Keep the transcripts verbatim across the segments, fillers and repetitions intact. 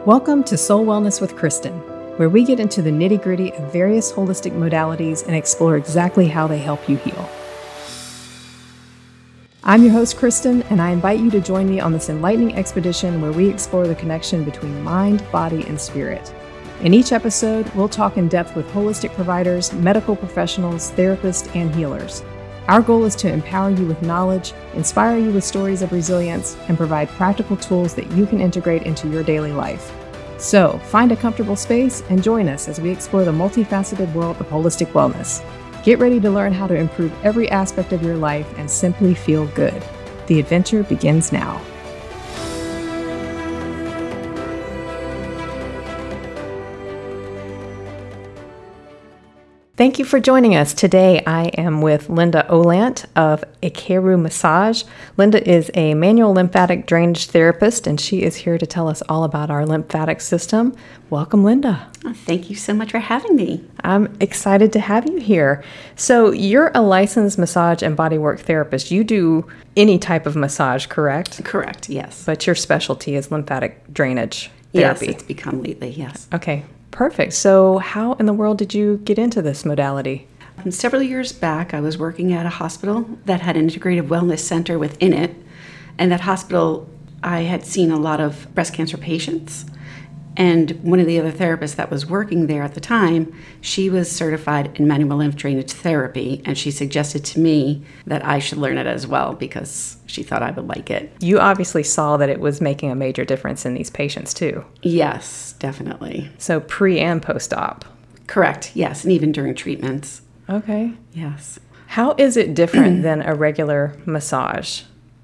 Welcome to Soul Wellness with Kristen, where we get into the nitty-gritty of various holistic modalities and explore exactly how they help you heal. I'm your host, Kristen, and I invite you to join me on this enlightening expedition where we explore the connection between mind, body, and spirit. In each episode, we'll talk in depth with holistic providers, medical professionals, therapists, and healers. Our goal is to empower you with knowledge, inspire you with stories of resilience, and provide practical tools that you can integrate into your daily life. So, find a comfortable space and join us as we explore the multifaceted world of holistic wellness. Get ready to learn how to improve every aspect of your life and simply feel good. The adventure begins now. Thank you for joining us. Today I am with Linda Olant of Ekeru Massage. Linda is a manual lymphatic drainage therapist, and she is here to tell us all about our lymphatic system. Welcome, Linda. Oh, thank you so much for having me. I'm excited to have you here. So you're a licensed massage and bodywork therapist. You do any type of massage, correct? Correct, yes. But your specialty is lymphatic drainage therapy. Yes, it's become lately, yes. Okay. Perfect. So how in the world did you get into this modality? Um, several years back, I was working at a hospital that had an integrative wellness center within it. And that hospital, I had seen a lot of breast cancer patients. And one of the other therapists that was working there at the time, she was certified in manual lymph drainage therapy. And she suggested to me that I should learn it as well because she thought I would like it. You obviously saw that it was making a major difference in these patients too. Yes, definitely. So pre and post-op. Correct, yes, and even during treatments. Okay. Yes. How is it different than a regular massage?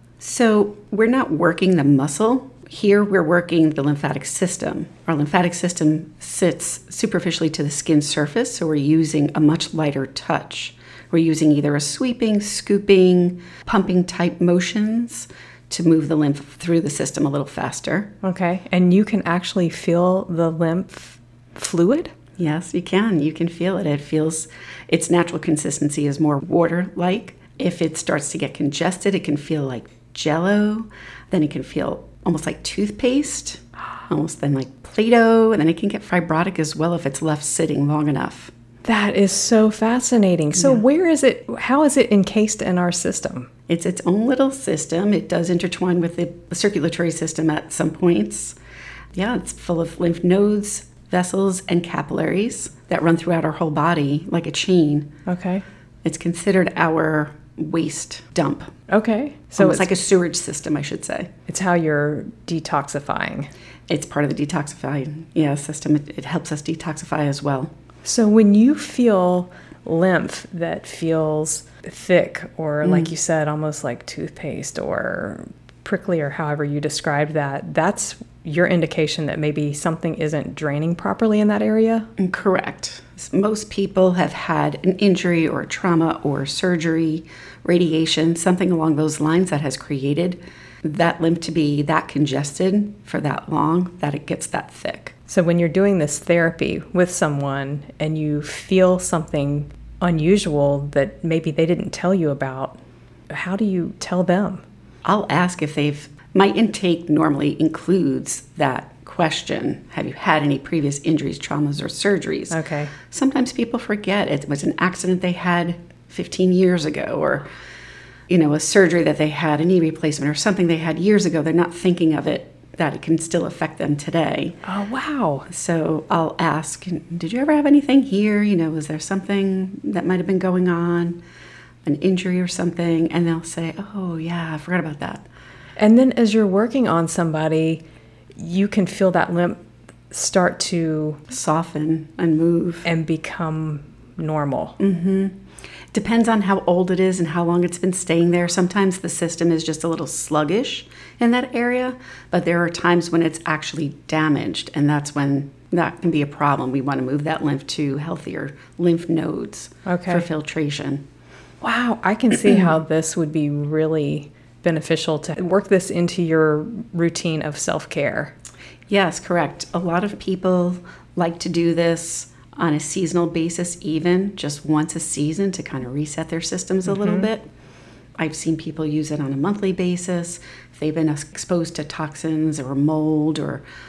So we're not working the muscle. Here we're working the lymphatic system. Our lymphatic system sits superficially to the skin surface, so we're using a much lighter touch. We're using either a sweeping, scooping, pumping type motions to move the lymph through the system a little faster. Okay, and you can actually feel the lymph fluid? Yes, you can. You can feel it. It feels, its natural consistency is more water-like. If it starts to get congested, it can feel like jello. Then it can feel almost like toothpaste, almost then like Play-Doh, and then it can get fibrotic as well if it's left sitting long enough. That is so fascinating. So yeah. Where is it, how is it encased in our system? It's its own little system. It does intertwine with the, the circulatory system at some points. Yeah, it's full of lymph nodes, vessels, and capillaries that run throughout our whole body like a chain. Okay. It's considered our waste dump. Okay. So Almost it's like a sewage system, I should say. It's how you're detoxifying. It's part of the detoxifying yeah, system. It, it helps us detoxify as well. So when you feel lymph that feels thick or, mm. like you said, almost like toothpaste or prickly or however you described that, that's your indication that maybe something isn't draining properly in that area? Correct. Most people have had an injury or a trauma or surgery, radiation, something along those lines that has created that lymph to be that congested for that long that it gets that thick. So when you're doing this therapy with someone and you feel something unusual that maybe they didn't tell you about, how do you tell them? I'll ask if they've, my intake normally includes that question. Have you had any previous injuries, traumas, or surgeries? Okay. Sometimes people forget it was an accident they had fifteen years ago, or, you know, a surgery that they had, a knee replacement, or something they had years ago. They're not thinking of it, that it can still affect them today. Oh, wow. So I'll ask, did you ever have anything here? You know, was there something that might have been going on, an injury or something? And they'll say, oh, yeah, I forgot about that. And then as you're working on somebody, you can feel that lymph start to soften and move and become normal. Mm-hmm. Depends on how old it is and how long it's been staying there. Sometimes the system is just a little sluggish in that area, but there are times when it's actually damaged, and that's when that can be a problem. We want to move that lymph to healthier lymph nodes okay. for filtration. Wow, I can see how this would be really beneficial to work this into your routine of self-care. Yes, correct. A lot of people like to do this on a seasonal basis, even just once a season to kind of reset their systems a mm-hmm. little bit. I've seen people use it on a monthly basis. If they've been exposed to toxins or mold or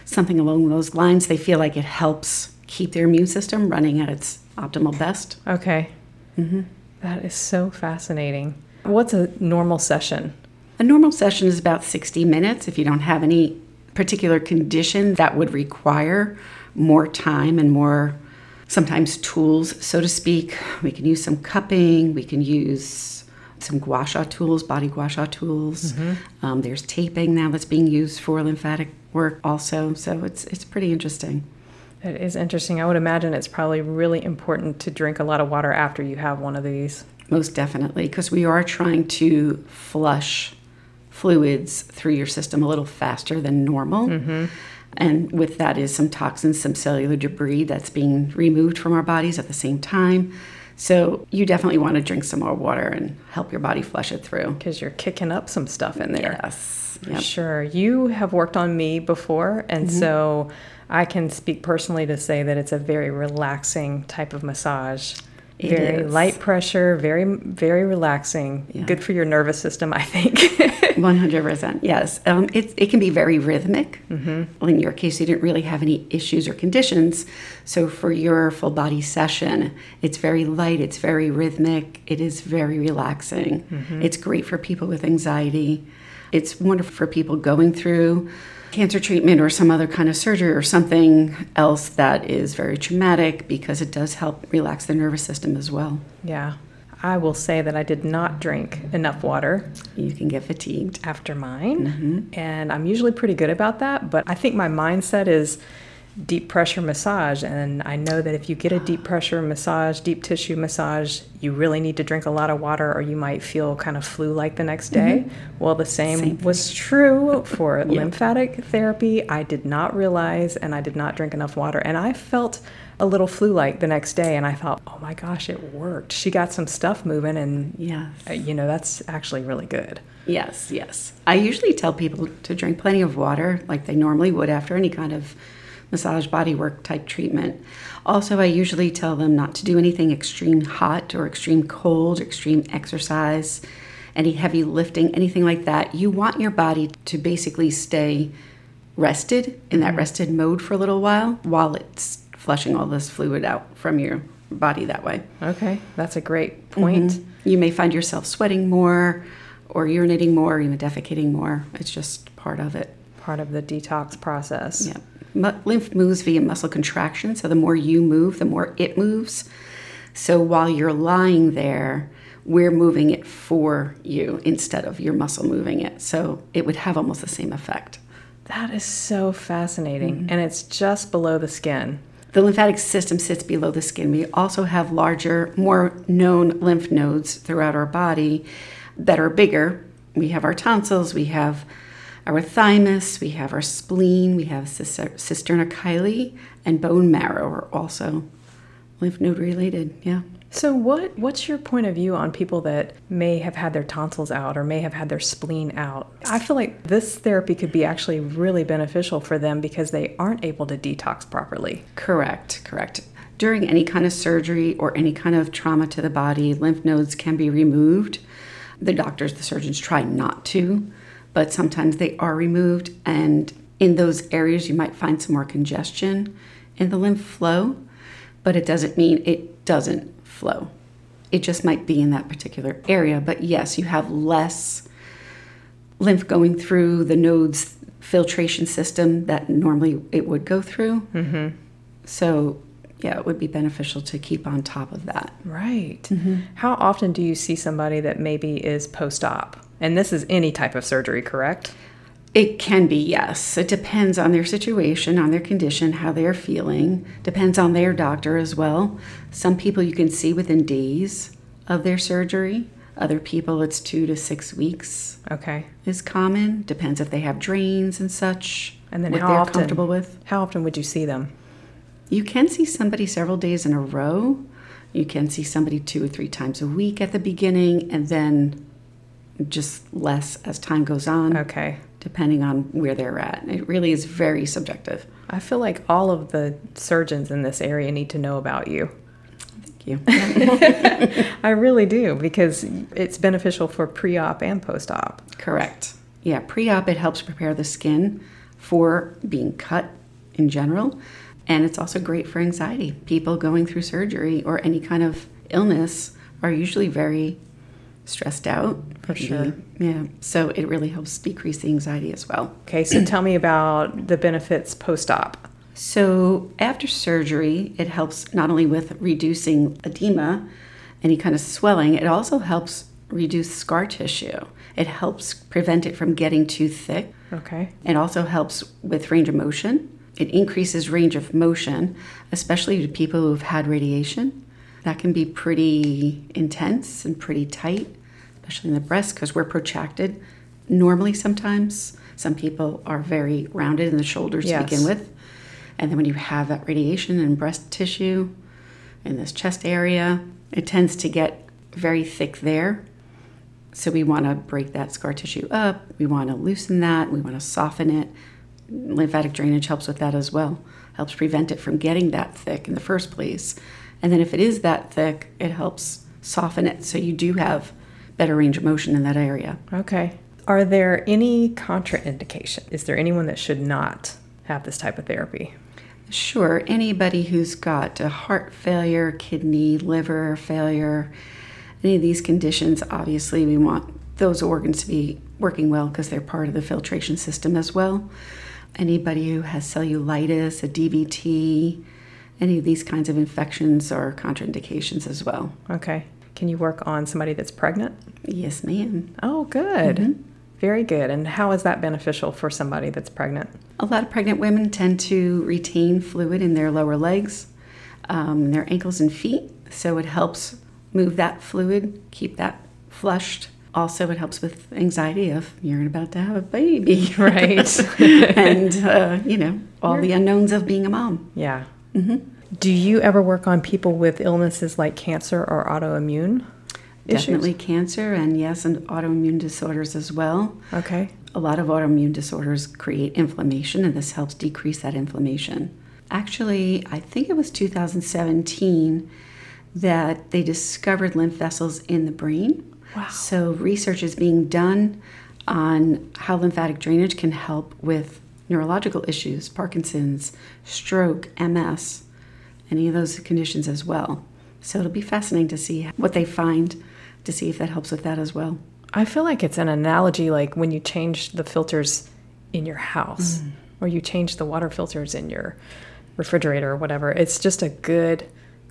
something along those lines. They feel like it helps keep their immune system running at its optimal best. Okay. Mm-hmm. That is so fascinating. What's a normal session? A normal session is about sixty minutes. If you don't have any particular condition that would require more time and more, sometimes tools, so to speak. We can use some cupping. We can use some gua sha tools, body gua sha tools. Mm-hmm. Um, there's taping now that's being used for lymphatic work also. So it's it's pretty interesting. It is interesting. I would imagine it's probably really important to drink a lot of water after you have one of these. Most definitely, because we are trying to flush fluids through your system a little faster than normal. Mm-hmm. And with that is some toxins, some cellular debris that's being removed from our bodies at the same time. So you definitely want to drink some more water and help your body flush it through. Because you're kicking up some stuff in there. Yes. Yep. Sure. You have worked on me before, and mm-hmm. so I can speak personally to say that it's a very relaxing type of massage. It very is. Light pressure, very, very relaxing. Yeah. Good for your nervous system, I think. one hundred percent, yes. Um, it, it can be very rhythmic. Mm-hmm. Well, in your case, you didn't really have any issues or conditions. So for your full body session, it's very light, it's very rhythmic, it is very relaxing. Mm-hmm. It's great for people with anxiety. It's wonderful for people going through cancer treatment or some other kind of surgery or something else that is very traumatic, because it does help relax the nervous system as well. Yeah. I will say that I did not drink enough water. You can get fatigued. After mine. Mm-hmm. And I'm usually pretty good about that, but I think my mindset is deep pressure massage, and I know that if you get a deep pressure massage, deep tissue massage, you really need to drink a lot of water or you might feel kind of flu-like the next day. Mm-hmm. Well, the same, same was true for yep. lymphatic therapy. I did not realize, and I did not drink enough water, and I felt a little flu-like the next day, and I thought, oh my gosh, it worked. She got some stuff moving, and yes. uh, you know, that's actually really good. Yes, yes. I usually tell people to drink plenty of water like they normally would after any kind of massage bodywork type treatment. Also, I usually tell them not to do anything extreme hot or extreme cold, extreme exercise, any heavy lifting, anything like that. You want your body to basically stay rested, in that rested mode for a little while, while it's flushing all this fluid out from your body that way. Okay, that's a great point. Mm-hmm. You may find yourself sweating more or urinating more, or even defecating more. It's just part of it. Part of the detox process. Yeah. Lymph moves via muscle contraction, so the more you move, the more it moves. So while you're lying there, we're moving it for you instead of your muscle moving it. So it would have almost the same effect. That is so fascinating. Mm-hmm. And it's just below the skin. The lymphatic system sits below the skin. We also have larger, more known lymph nodes throughout our body that are bigger. We have our tonsils, we have our thymus, we have our spleen, we have cisterna chyli, and bone marrow are also lymph node related. Yeah. So what what's your point of view on people that may have had their tonsils out or may have had their spleen out? I feel like this therapy could be actually really beneficial for them because they aren't able to detox properly. Correct, correct. During any kind of surgery or any kind of trauma to the body, lymph nodes can be removed. The doctors, the surgeons try not to, but sometimes they are removed, and in those areas you might find some more congestion in the lymph flow, but it doesn't mean it doesn't flow. It just might be in that particular area. But yes, you have less lymph going through the node's filtration system that normally it would go through. Mm-hmm. So yeah, it would be beneficial to keep on top of that. Right. Mm-hmm. How often do you see somebody that maybe is post-op? And this is any type of surgery, correct? It can be, yes. It depends on their situation, on their condition, how they're feeling. Depends on their doctor as well. Some people you can see within days of their surgery. Other people, it's two to six weeks. Okay. Is common. Depends if they have drains and such. And then what how they're often, comfortable with. How often would you see them? You can see somebody several days in a row. You can see somebody two or three times a week at the beginning, and then just less as time goes on. Okay. Depending on where they're at. It really is very subjective. I feel like all of the surgeons in this area need to know about you. Thank you. I really do, because it's beneficial for pre-op and post-op. Correct. Yeah, pre-op, it helps prepare the skin for being cut in general. And it's also great for anxiety. People going through surgery or any kind of illness are usually very stressed out. For sure. Yeah. So it really helps decrease the anxiety as well. Okay, so tell me about the benefits post-op. So after surgery, it helps not only with reducing edema, any kind of swelling, it also helps reduce scar tissue. It helps prevent it from getting too thick. Okay. It also helps with range of motion. It increases range of motion, especially to people who've had radiation. That can be pretty intense and pretty tight, especially in the breast because we're protracted. Normally sometimes, some people are very rounded in the shoulders Yes. to begin with. And then when you have that radiation in breast tissue, in this chest area, it tends to get very thick there. So we want to break that scar tissue up. We want to loosen that. We want to soften it. Lymphatic drainage helps with that as well. Helps prevent it from getting that thick in the first place. And then if it is that thick, it helps soften it so you do have better range of motion in that area. Okay. Are there any contraindication? Is there anyone that should not have this type of therapy? Sure. Anybody who's got a heart failure, kidney, liver failure, any of these conditions, obviously we want those organs to be working well because they're part of the filtration system as well. Anybody who has cellulitis, a D V T, any of these kinds of infections are contraindications as well. Okay. Can you work on somebody that's pregnant? Yes, ma'am. Oh, good. Mm-hmm. Very good. And how is that beneficial for somebody that's pregnant? A lot of pregnant women tend to retain fluid in their lower legs, um, their ankles and feet. So it helps move that fluid, keep that flushed. Also, it helps with anxiety of you're about to have a baby. Right. and, uh, you know, all You're- the unknowns of being a mom. Yeah. Mm-hmm. Do you ever work on people with illnesses like cancer or autoimmune issues? Definitely cancer and, yes, and autoimmune disorders as well. Okay. A lot of autoimmune disorders create inflammation, and this helps decrease that inflammation. Actually, I think it was two thousand seventeen that they discovered lymph vessels in the brain. Wow. So research is being done on how lymphatic drainage can help with neurological issues, Parkinson's, stroke, M S, any of those conditions as well. So it'll be fascinating to see what they find, to see if that helps with that as well. I feel like it's an analogy like when you change the filters in your house mm. or you change the water filters in your refrigerator or whatever. It's just a good,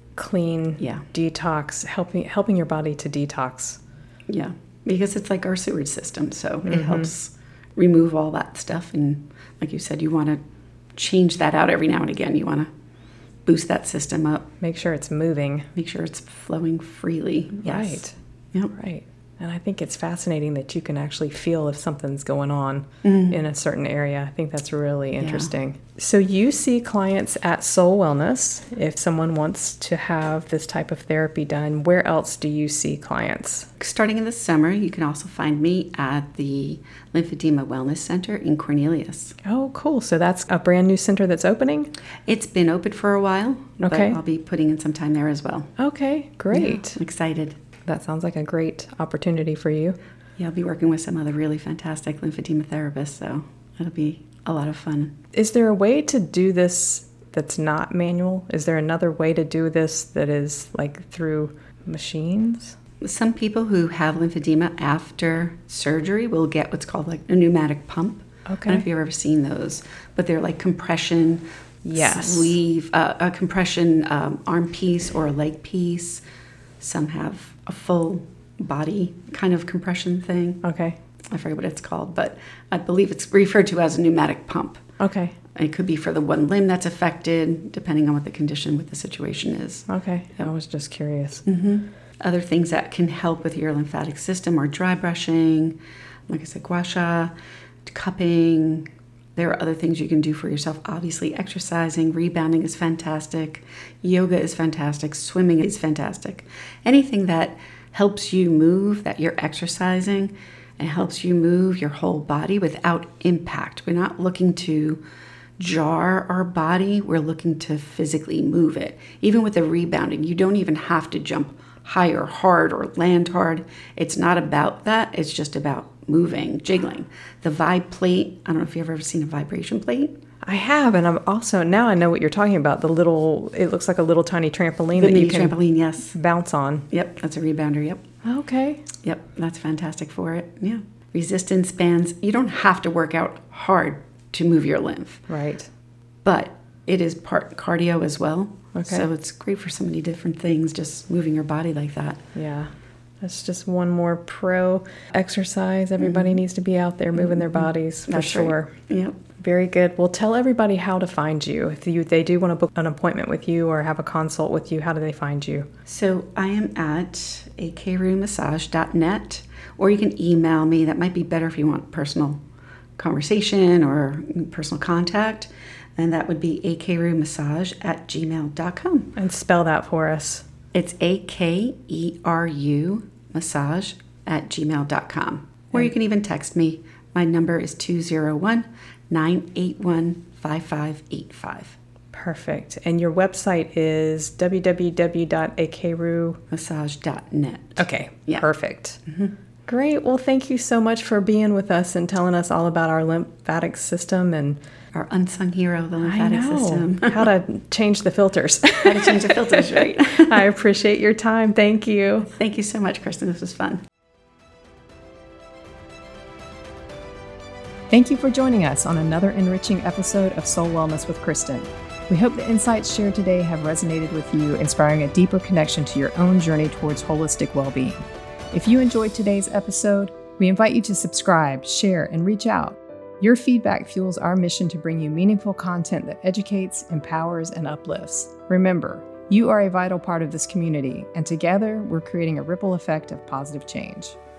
clean yeah. detox, helping helping your body to detox. Yeah, because it's like our sewage system, so Mm-hmm. it helps remove all that stuff. And like you said, you want to change that out every now and again. You want to boost that system up. Make sure it's moving. Make sure it's flowing freely. Yes. Right. Yep. Right. And I think it's fascinating that you can actually feel if something's going on Mm. in a certain area. I think that's really interesting. Yeah. So you see clients at Soul Wellness. If someone wants to have this type of therapy done, where else do you see clients? Starting in the summer, you can also find me at the Lymphedema Wellness Center in Cornelius. Oh, cool. So that's a brand new center that's opening? It's been open for a while, okay. but I'll be putting in some time there as well. Okay, great. Yeah, I'm excited. That sounds like a great opportunity for you. Yeah, I'll be working with some other really fantastic lymphedema therapists, so it'll be a lot of fun. Is there a way to do this that's not manual? Is there another way to do this that is like through machines? Some people who have lymphedema after surgery will get what's called like a pneumatic pump. Okay. I don't know if you've ever seen those, but they're like compression yes. sleeve, uh, a compression um, arm piece or a leg piece. Some have a full body kind of compression thing. Okay. I forget what it's called, but I believe it's referred to as a pneumatic pump. Okay. It could be for the one limb that's affected, depending on what the condition with the situation is. Okay. I was just curious. Mm-hmm. Other things that can help with your lymphatic system are dry brushing, like I said, gua sha, cupping. There are other things you can do for yourself. Obviously, exercising, rebounding is fantastic. Yoga is fantastic. Swimming is fantastic. Anything that helps you move, that you're exercising, and helps you move your whole body without impact. We're not looking to jar our body. We're looking to physically move it. Even with the rebounding, you don't even have to jump high or hard or land hard. It's not about that. It's just about moving, jiggling. The Vibe plate, I don't know if you've ever seen a vibration plate. I have, and I'm also, now I know what you're talking about, the little, it looks like a little tiny trampoline The that mini you can trampoline, yes. bounce on. Yep, that's a rebounder, yep. Okay. Yep, that's fantastic for it, yeah. Resistance bands, you don't have to work out hard to move your lymph. Right. But it is part cardio as well. Okay. So it's great for so many different things, just moving your body like that. Yeah. That's just one more pro exercise. Everybody mm-hmm. needs to be out there moving their bodies for That's sure. Right. Yep. Very good. Well, tell everybody how to find you. If you, they do want to book an appointment with you or have a consult with you, how do they find you? So I am at a k rue massage dot net, or you can email me. That might be better if you want personal conversation or personal contact. And that would be a k rue massage at gmail dot com. And spell that for us. It's A K E R U massage at gmail dot com. Or you can even text me. My number is two oh one, nine eight one, five five eight five. Perfect. And your website is w w w dot a k rue massage dot net. Okay, yeah. Perfect. Mm-hmm. Great. Well, thank you so much for being with us and telling us all about our lymphatic system and our unsung hero, the lymphatic I know. system. How to change the filters. How to change the filters, right? I appreciate your time. Thank you. Thank you so much, Kristen. This was fun. Thank you for joining us on another enriching episode of Soul Wellness with Kristen. We hope the insights shared today have resonated with you, inspiring a deeper connection to your own journey towards holistic well-being. If you enjoyed today's episode, we invite you to subscribe, share, and reach out. Your feedback fuels our mission to bring you meaningful content that educates, empowers, and uplifts. Remember, you are a vital part of this community, and together we're creating a ripple effect of positive change.